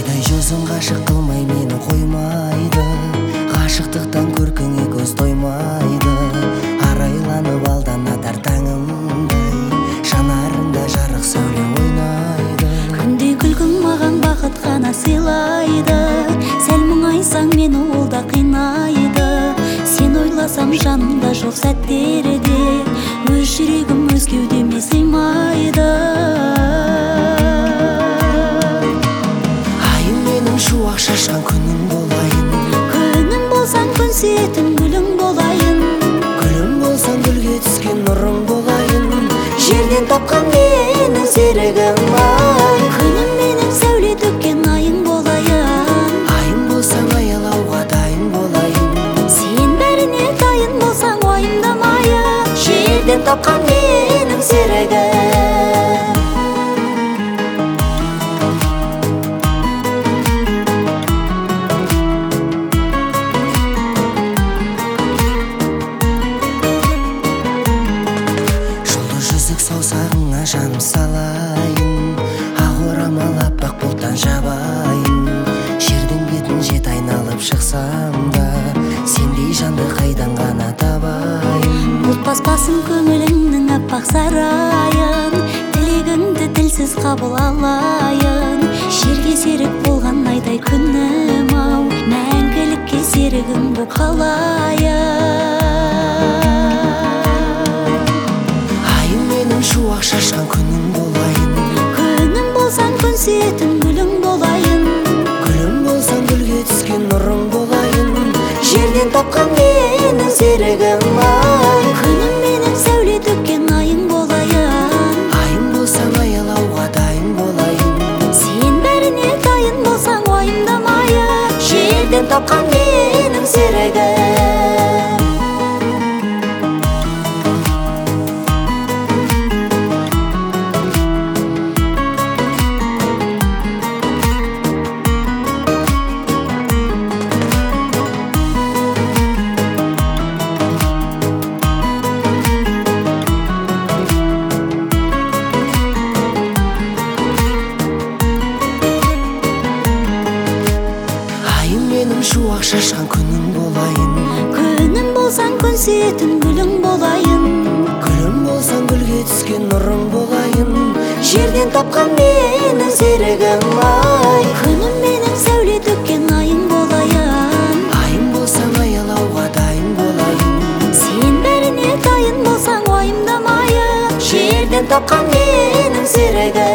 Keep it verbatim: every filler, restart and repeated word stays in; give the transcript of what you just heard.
айдай жүзің ғашық қылмай мені қоймайды, ғашықтықтан көркіңе көз тоймайды. Арайланып алдан атар таңымдай, жанарында жарық сәуле ойнайды. Күнде күлкің маған бақыт қана сыйлайды, сәл мұңайсаң мені ол да қинайды. Сен ойласам жанымда жоқ сәттерде, өз жүрегім өз кеудеме сыймайды. Айым менің шуақ шашқан күнім болайын, Күнім болсаң күн сүйетін гүлің болайын, гүлім болсаң гүлге түскен нұрың болайын. Жерден тапқан менің серігім ай, күнім менің сәуле төккен айың болайын. айым болсаң аялауға дайын болайын. Сен бәріне дайын болсаң уайымдамайын, Жерден тапқан менің серігім. Жұлдыз жүзік саусағыңа жаным салайын, ақ орамал аппақ бұлттан жабайын. Жердің бетін жет айналып шықсам да, сендей жанды қайдан ғана табайын. бұлт баспасын көңіліңнің аппақ сарайын, тілегіңді тілсіз қабыл алайын. Жерге серік болған айдай күнім ау, мәңгілікке серігің боп қалайын. Айым менің шуақ шашқан күнім болайын, Күнім болсаң күн сүйетін гүлің болайын, гүлім болсаң гүлге түскен нұрың болайын. Жерден тапқан менің серігім ай, күнім менің сәуле төккен айың болайын. айым болсаң аялауға дайын болайын. Сен бәріне дайын болсаң уайымдамайын, Жерден тапқан менің серігім. Айым менің шуақ шашқан күнім болайын, күнім болсаң күн сүйетін гүлің болайын, гүлім болсаң гүлге түскен нұрың болайын. Жерден тапқан менің серігім ай, күнім менің сәуле төккен айың болайын. айым болсаң аялауға дайын болайын. Сен бәріне дайын болсаң уайымдамайын, Жерден тапқан менің серігім.